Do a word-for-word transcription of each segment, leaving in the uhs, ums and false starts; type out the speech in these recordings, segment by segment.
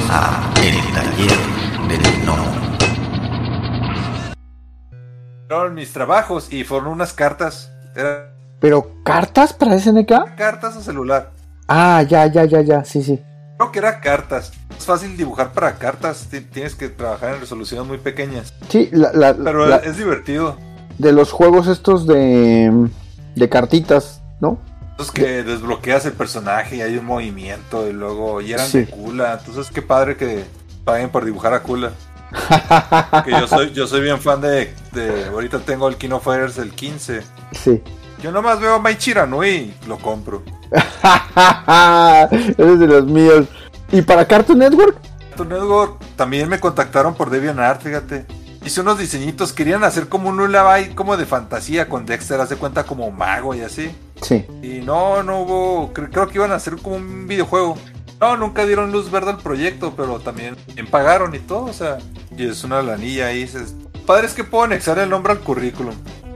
a El Taller del Gnomo. Fueron mis trabajos y fueron unas cartas. Eran ¿Pero cartas para S N K? cartas o celular. Ah, ya, ya, ya, ya, sí, sí. Creo que era cartas. Es fácil dibujar para cartas. T- Tienes que trabajar en resoluciones muy pequeñas. Sí, la, la, Pero la- es divertido. de los juegos estos de, de cartitas, ¿no? Entonces que desbloqueas el personaje y hay un movimiento y luego y eran Sí. de Kula. Entonces qué padre que paguen por dibujar a Kula. Que yo soy, yo soy bien fan de, de ahorita tengo el King of Fighters el quince. Sí. Yo nomás veo a Mai Chiranui y lo compro. Eres de los míos. ¿Y para Cartoon Network? Cartoon Network también me contactaron por DeviantArt, fíjate. Hice unos diseñitos, querían hacer como un lullaby como de fantasía con Dexter, haz de cuenta como mago y así. Sí. Y no, no hubo, cre- creo que iban a hacer como un videojuego. No, nunca dieron luz verde al proyecto, pero también bien pagaron y todo, o sea, y es una lanilla ahí. Es, padre es que puedo anexar el nombre al currículum.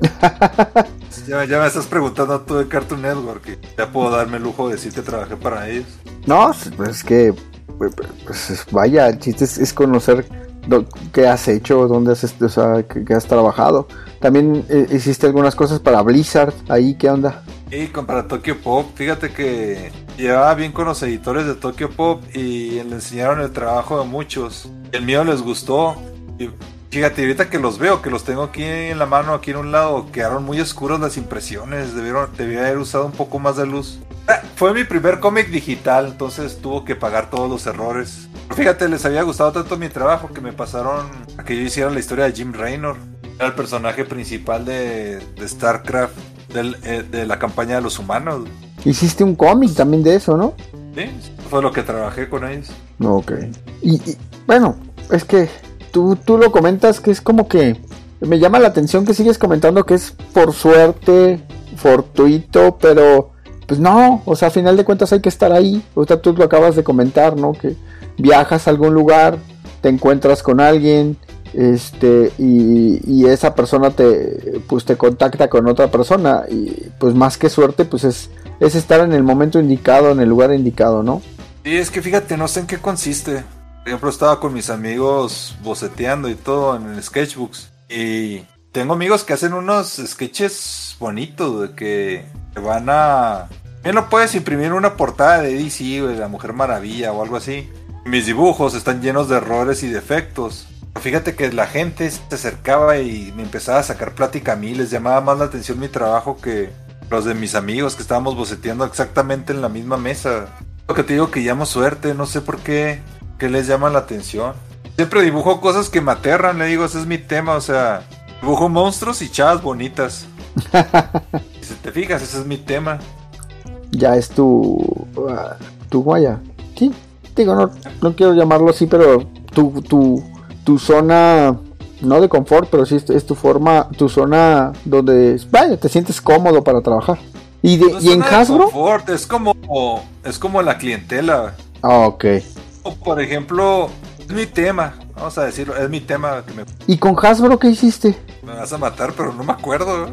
ya, ya me estás preguntando tú de Cartoon Network, y ya puedo darme el lujo de decir que trabajé para ellos. No, pues es que, pues, pues, vaya, el chiste es, es conocer do- qué has hecho, dónde has, est- o sea, qué, qué has trabajado. También eh, hiciste algunas cosas para Blizzard, ahí, ¿qué onda? Y con- para Tokyo Pop, fíjate que llevaba bien con los editores de Tokyo Pop y le enseñaron el trabajo de muchos. El mío les gustó. Y fíjate, ahorita que los veo, que los tengo aquí en la mano, aquí en un lado, quedaron muy oscuras las impresiones. Debieron, debía haber usado un poco más de luz. Ah, fue mi primer cómic digital, entonces tuvo que pagar todos los errores. Fíjate, les había gustado tanto mi trabajo que me pasaron a que yo hiciera la historia de Jim Raynor. Era el personaje principal de, de StarCraft, del, eh, de la campaña de los humanos. Hiciste un cómic también de eso, ¿no? Sí, fue lo que trabajé con ellos. Ok. Y, y, bueno, es que tú, tú lo comentas que es como que me llama la atención que sigues comentando que es por suerte, fortuito, pero pues no, o sea, a final de cuentas hay que estar ahí. O sea, tú lo acabas de comentar, ¿no? Que viajas a algún lugar, te encuentras con alguien, este, y, y esa persona te, pues te contacta con otra persona, y pues más que suerte, pues es, es estar en el momento indicado, en el lugar indicado, ¿no? Y es que fíjate, no sé en qué consiste. Por ejemplo, estaba con mis amigos boceteando y todo en el sketchbooks. Y tengo amigos que hacen unos sketches bonitos de que te van a... Bien lo puedes imprimir en una portada de D C, de la Mujer Maravilla o algo así. Mis dibujos están llenos de errores y defectos. Fíjate que la gente se acercaba y me empezaba a sacar plática a mí. Les llamaba más la atención mi trabajo que los de mis amigos que estábamos boceteando exactamente en la misma mesa. Lo que te digo que llamo suerte, no sé por qué, qué les llama la atención. Siempre dibujo cosas que me aterran, le digo, ese es mi tema, o sea, dibujo monstruos y chavas bonitas. Y si te fijas, ese es mi tema. Ya es tu uh, tu guaya. Sí, digo, no, no quiero llamarlo así, pero tu, tu, tu zona, no de confort, pero sí es, es tu forma, tu zona donde, vaya, te sientes cómodo para trabajar. ¿Y, de, No es ¿y en zona de Hasbro? confort, es como, es como la clientela. Ah, ok. O, por ejemplo, es mi tema, vamos a decirlo, es mi tema que me, ¿Y con Hasbro qué hiciste? me vas a matar, pero no me acuerdo.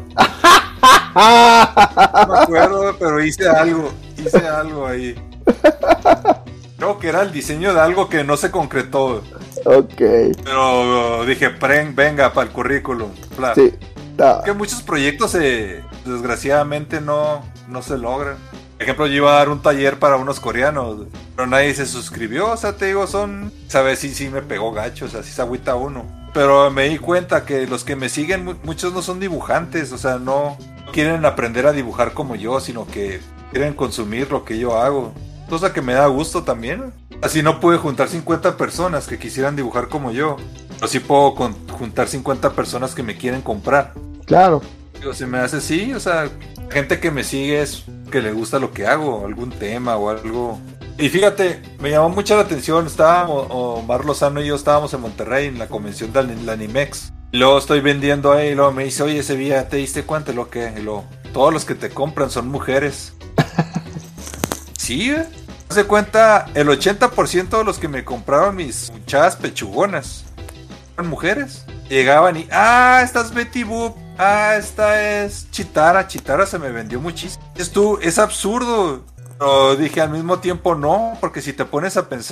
No me acuerdo, pero hice algo, hice algo ahí. Creo que era el diseño de algo que no se concretó. Ok. Pero dije, "Pren, venga, para el currículum. Bla. Sí. Ah, Que muchos proyectos se, desgraciadamente no, no se logran. Por ejemplo, yo iba a dar un taller para unos coreanos, pero nadie se suscribió. O sea, te digo, son... Sabes, sí, sí me pegó gacho, o sea, sí se agüita uno. Pero me di cuenta que los que me siguen, mu- muchos no son dibujantes. O sea, no quieren aprender a dibujar como yo, sino que quieren consumir lo que yo hago. Cosa que me da gusto también. Así no pude juntar cincuenta personas que quisieran dibujar como yo. Pero sí puedo con- juntar cincuenta personas que me quieren comprar. claro. Digo, se me hace así, o sea, gente que me sigue es que le gusta lo que hago, algún tema o algo. Y fíjate, me llamó mucho la atención, estábamos, Omar Lozano y yo estábamos en Monterrey en la convención del Animex. Y luego estoy vendiendo ahí y luego me dice, oye, ese día, ¿te diste cuenta lo que? Y luego, todos los que te compran son mujeres. Sí, ¿eh? Se cuenta, el ochenta por ciento de los que me compraron mis muchachas pechugonas eran mujeres. Llegaban y, ah, esta es Betty Boop, ah, esta es Chitara, Chitara se me vendió muchísimo. Es tú, es absurdo. Pero dije al mismo tiempo no, porque si te pones a pensar,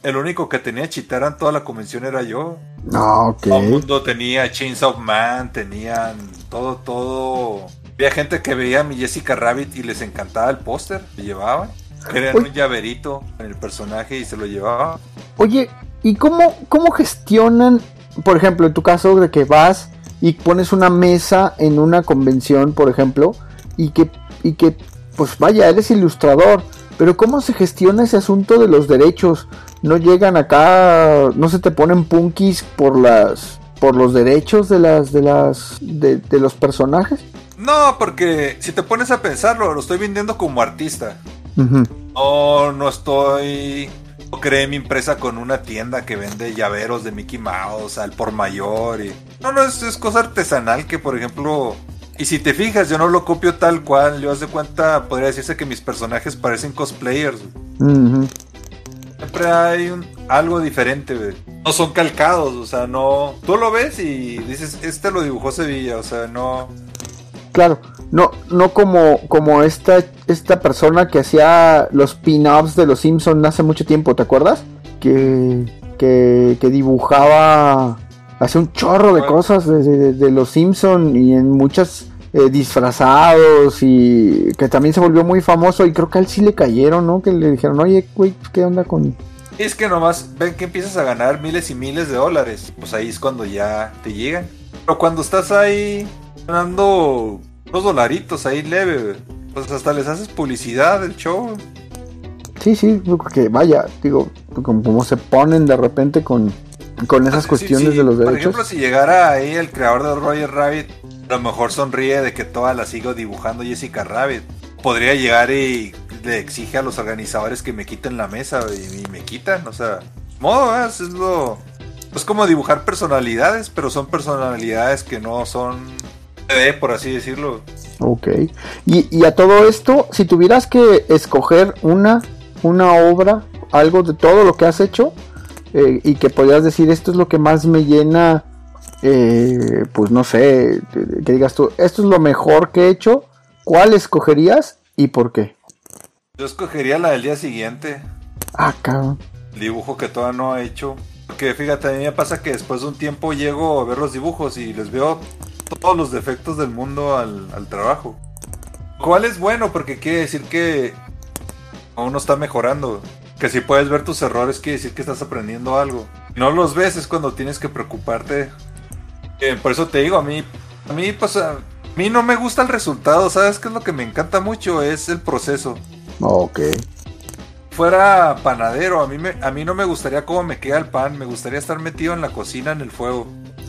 el único que tenía chitara en toda la convención era yo. No, ok. Todo el mundo tenía Chainsaw Man, tenían todo, todo. Había gente que veía a mi Jessica Rabbit y les encantaba el póster, lo llevaban. Querían un llaverito en el personaje y se lo llevaban. Oye, ¿y cómo, cómo gestionan, por ejemplo, en tu caso de que vas y pones una mesa en una convención, por ejemplo, y que, y que pues vaya, eres ilustrador, pero cómo se gestiona ese asunto de los derechos? ¿No llegan acá, no se te ponen punkis por las, por los derechos de las, de las, de, de los personajes? No, porque si te pones a pensarlo, lo estoy vendiendo como artista. Uh-huh. No, no estoy... No creé mi empresa con una tienda que vende llaveros de Mickey Mouse al por mayor y... No, no, es, es cosa artesanal que, por ejemplo... Y si te fijas, yo no lo copio tal cual. Yo, haz de cuenta, podría decirse que mis personajes parecen cosplayers. Uh-huh. Siempre hay un, algo diferente, güey. No son calcados, o sea, no... Tú lo ves y dices, este lo dibujó Sevilla, o sea, no... Claro, no, no como, como esta, esta persona que hacía los pin-ups de los Simpsons hace mucho tiempo, ¿te acuerdas? Que, que, que dibujaba, hacía un chorro de bueno. cosas de, de, de los Simpsons y en muchas eh, disfrazados y que también se volvió muy famoso y creo que a él sí le cayeron, ¿no? Que le dijeron, oye, güey, ¿qué onda con...? Es que nomás ven que empiezas a ganar miles y miles de dólares, pues ahí es cuando ya te llegan. Pero cuando estás ahí... ganando unos dolaritos ahí leve, pues hasta les haces publicidad del show. Sí, sí, porque vaya, digo, como, como se ponen de repente con, con esas sí, cuestiones sí, sí. de los Por derechos. ejemplo, si llegara ahí el creador de Roger Rabbit, a lo mejor sonríe de que toda la sigo dibujando Jessica Rabbit. Podría llegar y le exige a los organizadores que me quiten la mesa y, y me quitan, o sea, modo, ¿eh? Es lo... Es como dibujar personalidades, pero son personalidades que no son... por así decirlo. Ok. Y, y a todo esto, si tuvieras que escoger una, una obra, algo de todo lo que has hecho, eh, y que podrías decir, esto es lo que más me llena, eh, pues no sé, que digas tú, esto es lo mejor que he hecho, ¿cuál escogerías y por qué? Yo escogería la del día siguiente. Ah, cabrón. El dibujo que todavía no he hecho. Porque fíjate, a mí me pasa que después de un tiempo llego a ver los dibujos y les veo todos los defectos del mundo al, al trabajo. ¿Cuál es bueno? Porque quiere decir que uno está mejorando. Que si puedes ver tus errores quiere decir que estás aprendiendo algo. No los ves es cuando tienes que preocuparte. Eh, por eso te digo, a mí, a mí pues a mí no me gusta el resultado. ¿Sabes qué es lo que me encanta mucho? Es el proceso. Ok. Fuera panadero, a mí, me, a mí no me gustaría cómo me queda el pan. Me gustaría estar metido en la cocina, en el fuego.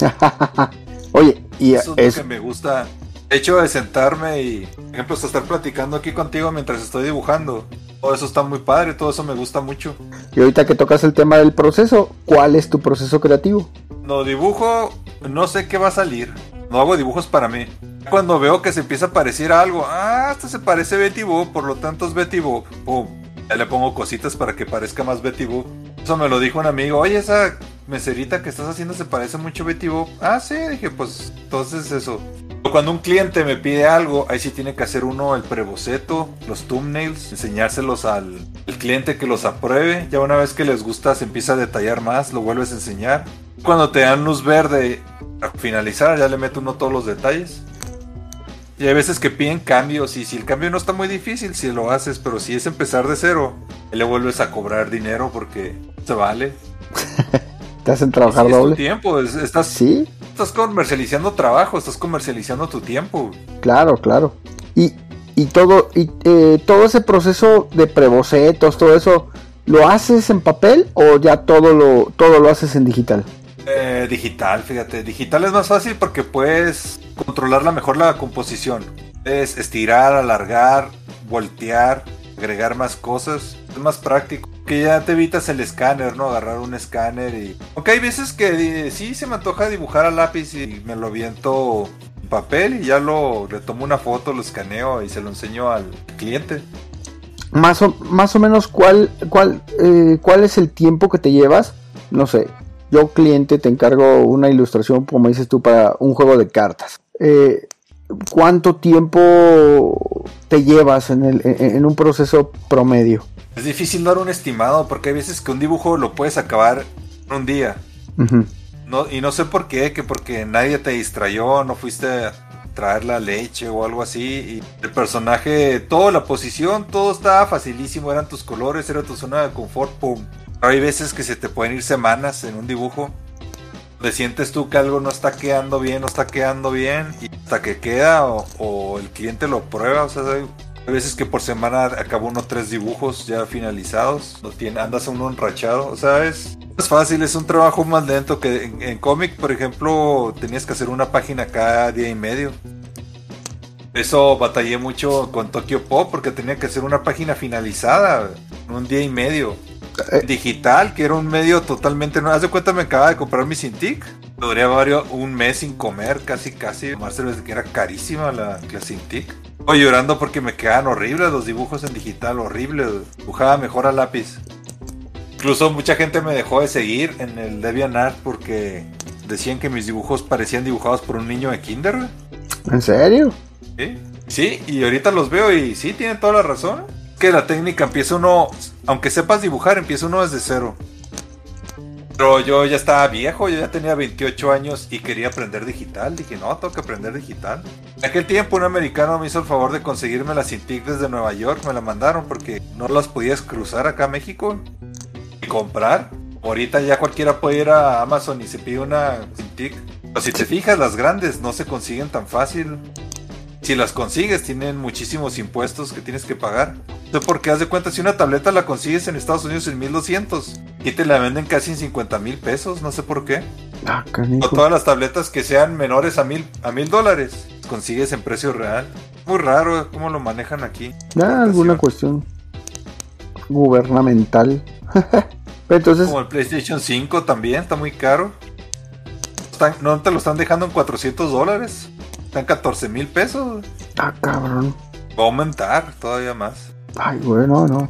Oye, y eso es, es lo que me gusta. El hecho de sentarme y, por ejemplo, estar platicando aquí contigo mientras estoy dibujando. Todo eso está muy padre, todo eso me gusta mucho. Y ahorita que tocas el tema del proceso, ¿cuál es tu proceso creativo? No dibujo, no sé qué va a salir. No hago dibujos para mí. Cuando veo que se empieza a parecer a algo, ah, esto se parece a Betty Boop, por lo tanto es Betty Boop. Pum. Ya le pongo cositas para que parezca más Betty Boop. Eso me lo dijo un amigo. Oye, esa meserita que estás haciendo se parece mucho a Betty Boop. Ah, sí, dije, pues entonces eso. Cuando un cliente me pide algo, ahí sí tiene que hacer uno el preboceto, los thumbnails, enseñárselos al, al cliente que los apruebe. Ya una vez que les gusta se empieza a detallar más, lo vuelves a enseñar. Cuando te dan luz verde a finalizar, ya le meto uno todos los detalles. Y hay veces que piden cambios y si el cambio no está muy difícil, si lo haces, pero si es empezar de cero, le vuelves a cobrar dinero porque se vale. Te hacen trabajar sí, doble. Es tu tiempo, es, estás, sí. Estás comercializando trabajo, estás comercializando tu tiempo. Claro, claro. Y, y todo y eh, todo ese proceso de prebocetos, todo eso, ¿lo haces en papel o ya todo lo todo lo haces en digital? Eh, digital, fíjate, digital es más fácil porque puedes controlarla mejor la composición. Es estirar, alargar, voltear, agregar más cosas. Es más práctico. Que ya te evitas el escáner, ¿no? Agarrar un escáner y... Aunque hay veces que eh, sí se me antoja dibujar a lápiz y me lo aviento en papel y ya lo... Le tomo una foto, lo escaneo y se lo enseño al cliente. Más o, más o menos, ¿cuál, cuál, eh, ¿cuál es el tiempo que te llevas? No sé, yo cliente te encargo una ilustración, como dices tú, para un juego de cartas. Eh, ¿Cuánto tiempo te llevas en, el, en, en un proceso promedio? Es difícil dar un estimado porque hay veces que un dibujo lo puedes acabar en un día. Uh-huh. No, y no sé por qué, que porque nadie te distrayó, no fuiste a traer la leche o algo así. Y el personaje, toda la posición, todo estaba facilísimo, eran tus colores, era tu zona de confort, pum. Pero hay veces que se te pueden ir semanas en un dibujo, donde sientes tú que algo no está quedando bien, no está quedando bien, y hasta que queda o, o el cliente lo prueba, o sea, hay... Hay veces que por semana acabo uno o tres dibujos ya finalizados. No tiene, andas uno enrachado. O sea, es, es fácil, es un trabajo más lento que en, en cómic, por ejemplo, tenías que hacer una página cada día y medio. Eso batallé mucho con Tokyo Pop porque tenía que hacer una página finalizada en un día y medio. Digital, que era un medio totalmente nuevo. Haz de cuenta, me acababa de comprar mi Cintiq. Duré varios, un mes sin comer, casi, casi. Más cerveza, que era carísima la, la Cintiq. Estoy llorando porque me quedaban horribles los dibujos en digital, horribles. Dibujaba mejor a lápiz. Incluso mucha gente me dejó de seguir en el DeviantArt porque decían que mis dibujos parecían dibujados por un niño de kinder. ¿En serio? Sí, sí, y ahorita los veo y sí, tienen toda la razón. Que la técnica empieza uno, aunque sepas dibujar, empieza uno desde cero. Pero yo ya estaba viejo, yo ya tenía veintiocho años y quería aprender digital. Dije, no, tengo que aprender digital. En aquel tiempo un americano me hizo el favor de conseguirme la Cintiq desde Nueva York. Me la mandaron porque no las podías cruzar acá a México y comprar. Ahorita ya cualquiera puede ir a Amazon y se pide una Cintiq. Pero si te fijas, las grandes no se consiguen tan fácil. Si las consigues, tienen muchísimos impuestos que tienes que pagar. No sé por qué, haz de cuenta, si una tableta la consigues en Estados Unidos en mil doscientos y te la venden casi en cincuenta mil pesos, no sé por qué. Ah, canijo. O todas las tabletas que sean menores a mil a mil dólares, consigues en precio real. Muy raro cómo lo manejan aquí. Ah, alguna cuestión gubernamental. Entonces, como el PlayStation cinco también, está muy caro. Están, no te lo están dejando en cuatrocientos dólares. Están catorce mil pesos. Ah, cabrón. Va a aumentar todavía más. Ay, bueno, no.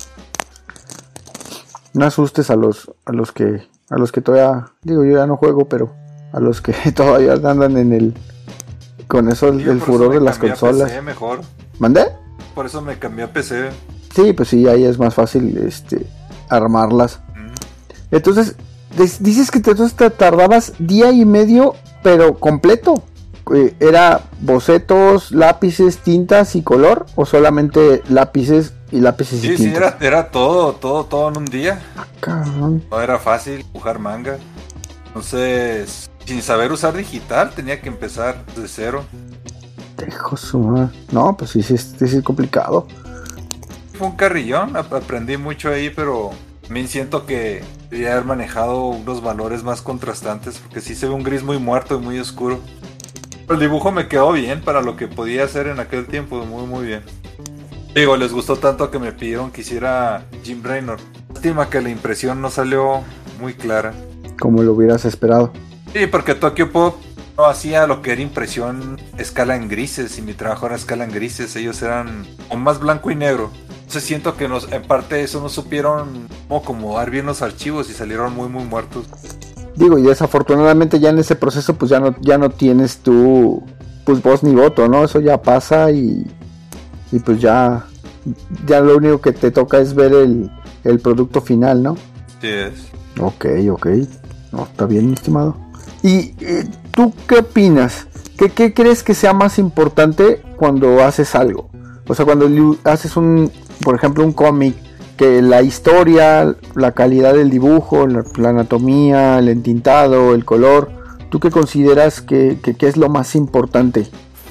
No asustes a los a los que a los que todavía, digo, yo ya no juego, pero a los que todavía andan en el con eso el, el furor de las consolas. P C mejor. ¿Mandé? Por eso me cambié a P C. Sí, pues sí, ahí es más fácil este armarlas. Mm. Entonces, dices que te, te tardabas día y medio, pero completo. ¿Era bocetos, lápices, tintas y color? ¿O solamente lápices y lápices sí, y tintas? Sí, era, era todo, todo, todo en un día. Ah, cabrón. No era fácil dibujar manga. Entonces, sin saber usar digital, tenía que empezar de cero. Dejo su madre. No, pues sí, sí, sí, sí es complicado. Fue un carrillón, aprendí mucho ahí, pero también siento que debería haber manejado unos valores más contrastantes, porque sí se ve un gris muy muerto y muy oscuro. El dibujo me quedó bien para lo que podía hacer en aquel tiempo, muy muy bien. Digo, les gustó tanto que me pidieron que hiciera Jim Raynor. Lástima que la impresión no salió muy clara. Como lo hubieras esperado. Sí, porque Tokyo Pop no hacía lo que era impresión escala en grises y mi trabajo era escala en grises. Ellos eran más blanco y negro. Entonces siento que nos, en parte eso no supieron cómo acomodar bien los archivos y salieron muy muy muertos. Digo, y desafortunadamente ya en ese proceso pues ya no ya no tienes tú pues voz ni voto, ¿no? Eso ya pasa y y pues ya ya lo único que te toca es ver el, el producto final, ¿no? Sí es. Ok, ok. No, está bien, mi estimado. ¿Y eh, tú qué opinas? ¿Qué, ¿Qué crees que sea más importante cuando haces algo? O sea, cuando haces un, por ejemplo, un cómic, que la historia, la calidad del dibujo, la, la anatomía, el entintado, el color, ¿tú qué consideras que, que, que es lo más importante?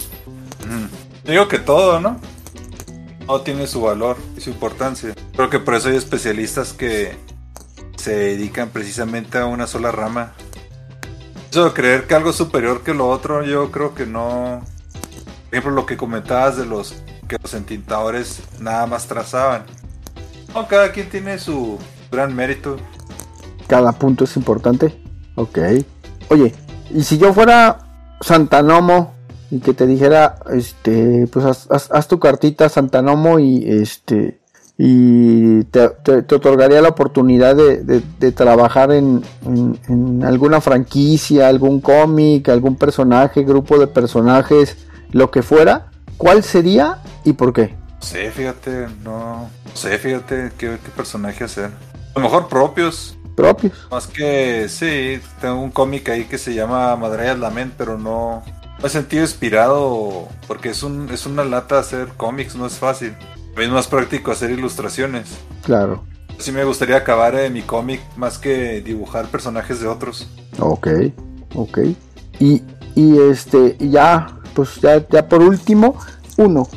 Mm. Digo que todo, ¿no? Todo tiene su valor y su importancia. Creo que por eso hay especialistas que se dedican precisamente a una sola rama. Eso de creer que algo es superior que lo otro, yo creo que no. Por ejemplo, lo que comentabas de los que los entintadores nada más trazaban. No, cada quien tiene su gran mérito. Cada punto es importante. Ok. Oye, y si yo fuera Santanomo y que te dijera, este, pues haz, haz, haz tu cartita Santanomo y este y te, te, te otorgaría la oportunidad de, de, de trabajar en, en, en alguna franquicia, algún cómic, algún personaje, grupo de personajes, lo que fuera, ¿cuál sería y por qué? No sé, fíjate, no, no sé, fíjate qué, qué personaje hacer. A lo mejor propios. Propios. Más que, sí, tengo un cómic ahí que se llama Madrayas Lament, pero no, no he sentido inspirado porque es un es una lata hacer cómics, no es fácil. Es más práctico hacer ilustraciones. Claro. Sí me gustaría acabar eh, mi cómic más que dibujar personajes de otros. Ok, ok. Y, y este, ya, pues ya, ya por último, uno.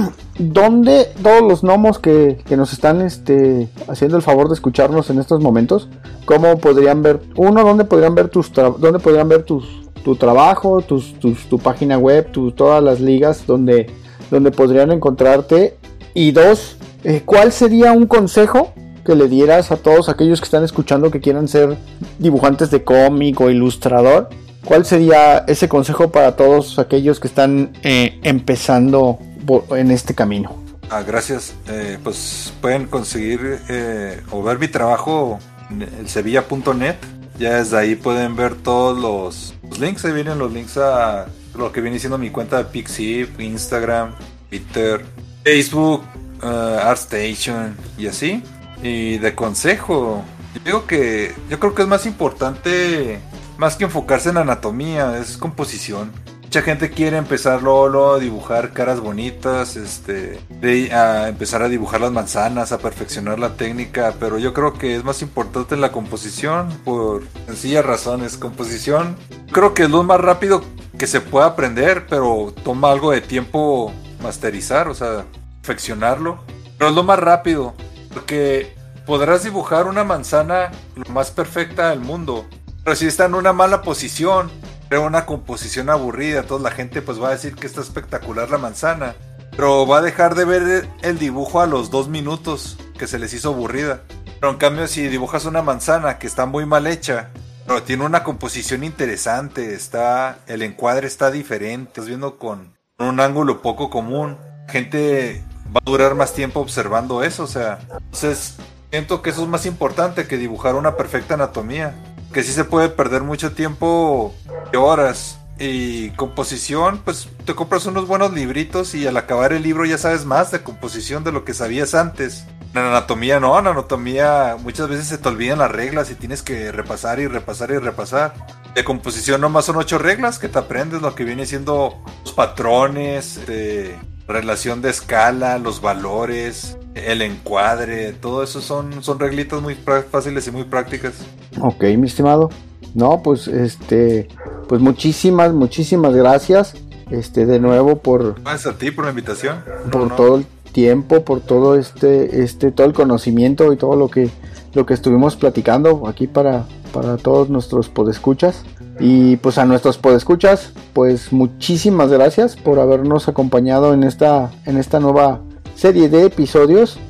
¿Dónde todos los gnomos que, que nos están este, haciendo el favor de escucharnos en estos momentos, cómo podrían ver, uno, dónde podrían ver tus tra- dónde podrían ver tus tu trabajo, tus, tus tu página web, tu, todas las ligas donde, donde podrían encontrarte? Y dos, eh, ¿cuál sería un consejo que le dieras a todos aquellos que están escuchando que quieran ser dibujantes de cómic o ilustrador? ¿Cuál sería ese consejo para todos aquellos que están eh, empezando en este camino? Ah, gracias. Eh, pues pueden conseguir eh, o ver mi trabajo en el sevilla punto net. Ya desde ahí pueden ver todos los, los links. Ahí vienen los links a lo que viene siendo mi cuenta de Pixiv, Instagram, Twitter, Facebook, uh, ArtStation y así. Y de consejo, yo digo que yo creo que es más importante, más que enfocarse en anatomía, es composición. Mucha gente quiere empezar luego a dibujar caras bonitas, este, de, a empezar a dibujar las manzanas, a perfeccionar la técnica, pero yo creo que es más importante la composición por sencillas razones. Composición creo que es lo más rápido que se puede aprender, pero toma algo de tiempo masterizar, o sea, perfeccionarlo, pero es lo más rápido, porque podrás dibujar una manzana lo más perfecta del mundo, pero si está en una mala posición, crea una composición aburrida, toda la gente pues va a decir que está espectacular la manzana, pero va a dejar de ver el dibujo a los dos minutos que se les hizo aburrida. Pero en cambio si dibujas una manzana que está muy mal hecha, pero tiene una composición interesante, está, el encuadre está diferente, estás viendo con un ángulo poco común, gente va a durar más tiempo observando eso, o sea, entonces siento que eso es más importante que dibujar una perfecta anatomía, que sí se puede perder mucho tiempo de horas. Y composición, pues te compras unos buenos libritos y al acabar el libro ya sabes más de composición de lo que sabías antes. En anatomía no, en anatomía muchas veces se te olvidan las reglas y tienes que repasar y repasar y repasar. De composición nomás son ocho reglas que te aprendes, lo que viene siendo los patrones, de relación de escala, los valores, el encuadre, todo eso son, son reglitas muy fáciles y muy prácticas. Ok, mi estimado. No, pues este, pues muchísimas, muchísimas gracias, este, de nuevo por, gracias a ti por la invitación, por no, no. todo el tiempo, por todo este, este, todo el conocimiento y todo lo que, lo que estuvimos platicando aquí para, para todos nuestros podescuchas. Y pues a nuestros podescuchas, pues muchísimas gracias por habernos acompañado en esta, en esta nueva serie de episodios.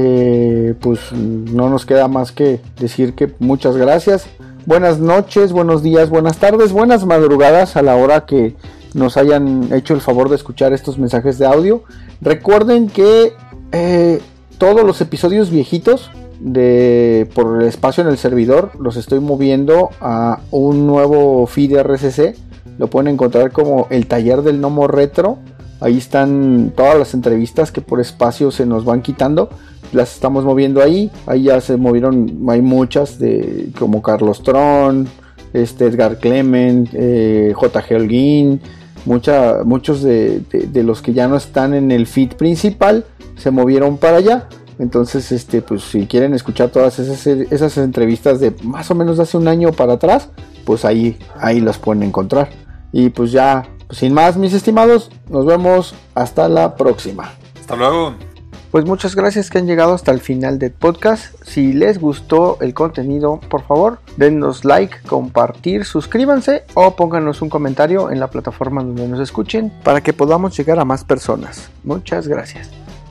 Eh, pues no nos queda más que decir que muchas gracias. Buenas noches, buenos días, buenas tardes, buenas madrugadas a la hora que nos hayan hecho el favor de escuchar estos mensajes de audio. Recuerden que eh, todos los episodios viejitos de por el espacio en el servidor los estoy moviendo a un nuevo feed R S S. Lo pueden encontrar como el Taller del Gnomo Retro. Ahí están todas las entrevistas que por espacio se nos van quitando. Las estamos moviendo ahí. Ahí ya se movieron, hay muchas de como Carlos Tron, este Edgar Clement, eh, J G Holguín. Mucha, muchos de, de, de los que ya no están en el feed principal se movieron para allá. Entonces, este, pues si quieren escuchar todas esas, esas entrevistas de más o menos de hace un año para atrás, pues ahí, ahí las pueden encontrar. Y pues ya, pues sin más, mis estimados, nos vemos hasta la próxima. Hasta luego. Pues muchas gracias que han llegado hasta el final del podcast. Si les gustó el contenido, por favor, denos like, compartir, suscríbanse o pónganos un comentario en la plataforma donde nos escuchen para que podamos llegar a más personas. Muchas gracias.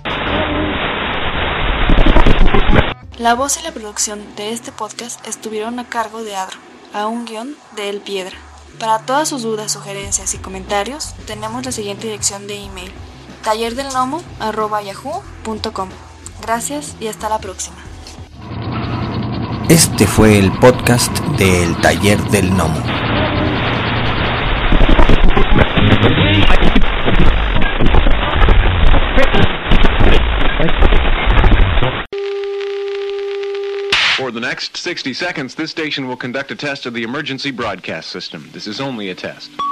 La voz y la producción de este podcast estuvieron a cargo de Adro, a un guión de El Piedra. Para todas sus dudas, sugerencias y comentarios, tenemos la siguiente dirección de email: tallerdelgnomo arroba yahoo punto com. Gracias y hasta la próxima. Este fue el podcast del Taller del Gnomo. For the next sixty seconds, this station will conduct a test of the emergency broadcast system. This is only a test.